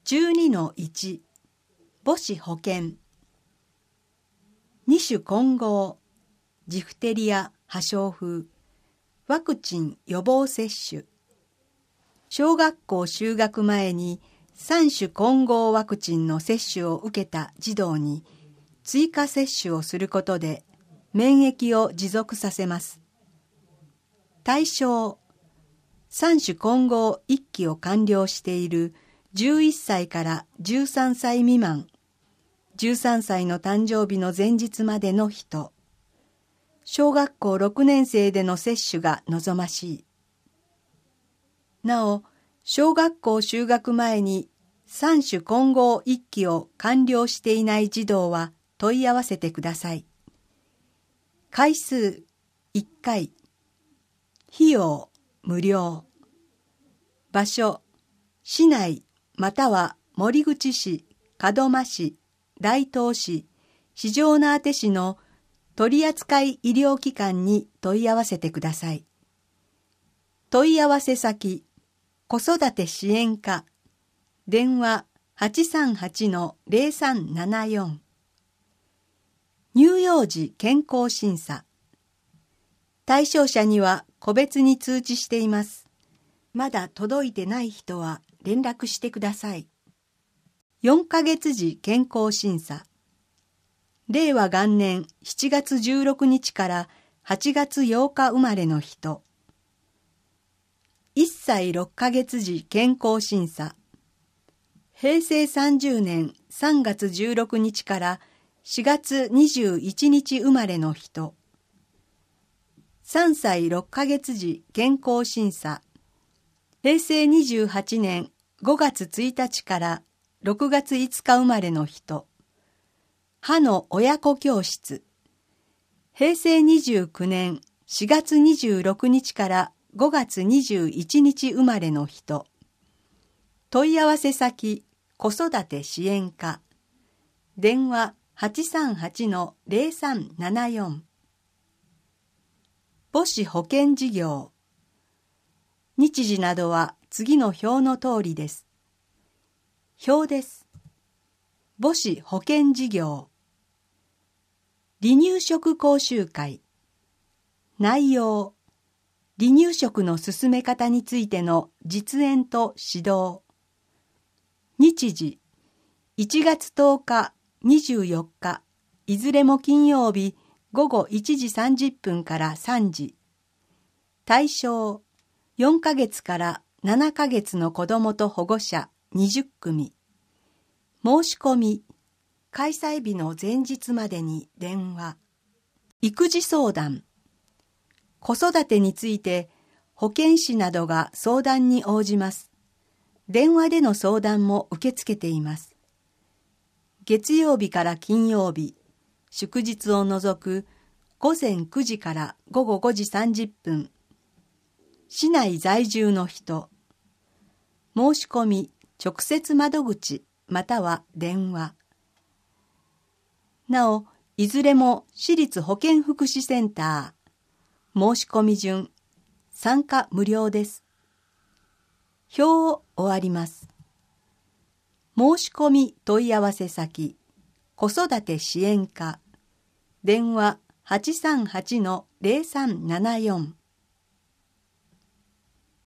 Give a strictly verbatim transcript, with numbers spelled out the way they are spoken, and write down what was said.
じゅうにのいち 母子保健。二種混合、ジフテリア、破傷風、ワクチン予防接種。小学校就学前に三種混合ワクチンの接種を受けた児童に追加接種をすることで免疫を持続させます。対象、三種混合一期を完了しているじゅういっさいからじゅうさんさい未満、じゅうさんさいの誕生日の前日までの人、小学校ろくねん生での接種が望ましい。なお、小学校就学前に三種混合一期を完了していない児童は問い合わせてください。回数いっかい、費用無料。場所、市内または守口市、門真市、大東市、四條畷市の取扱医療機関に問い合わせてください。問い合わせ先、子育て支援課、電話 はちさんはちのゼロさんななよん。乳幼児健康審査。対象者には個別に通知しています。まだ届いてない人は連絡してください。よんかげつ時健康審査。れいわ元年しちがつじゅうろくにちからはちがつようか生まれの人。いっさいろっかげつ時健康審査。へいせいさんじゅうねんさんがつじゅうろくにちからしがつにじゅういちにち生まれの人。さんさいろっかげつ時健康審査。へいせいにじゅうはちねんごがつついたちからろくがついつか生まれの人。歯の親子教室。へいせいにじゅうきゅうねんしがつにじゅうろくにちからごがつにじゅういちにち生まれの人。問い合わせ先、子育て支援課。電話 はちさんはちのゼロさんななよん。母子保健事業。日時などは次の表の通りです。表です。母子保健事業。離乳食講習会。内容。離乳食の進め方についての実演と指導。日時。いちがつとおか、にじゅうよっか、いずれも金曜日ごごいちじさんじゅっぷんからさんじ。対象。よんかげつからななかげつの子どもと保護者にじゅっくみ。申し込み、開催日の前日までに電話。育児相談。子育てについて保健師などが相談に応じます。電話での相談も受け付けています。月曜日から金曜日、祝日を除くごぜんくじからごごごじさんじゅっぷん。市内在住の人。申し込み、直接窓口または電話。なお、いずれも市立保健福祉センター。申し込み順。参加無料です。表を終わります。申し込み問い合わせ先、子育て支援課。電話 はちさんはちのゼロさんななよん。